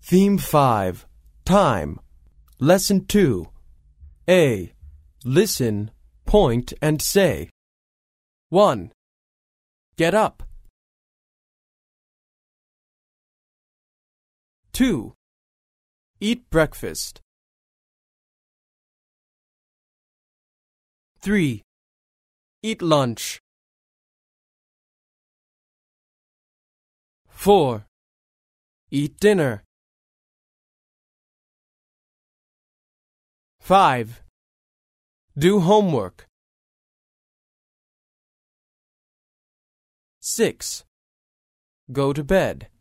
Theme 5. Time. Lesson 2. A. Listen, point, and say. 1. Get up. 2. Eat breakfast. 3. Eat lunch. 4. Eat dinner. 5. Do homework. 6. Go to bed.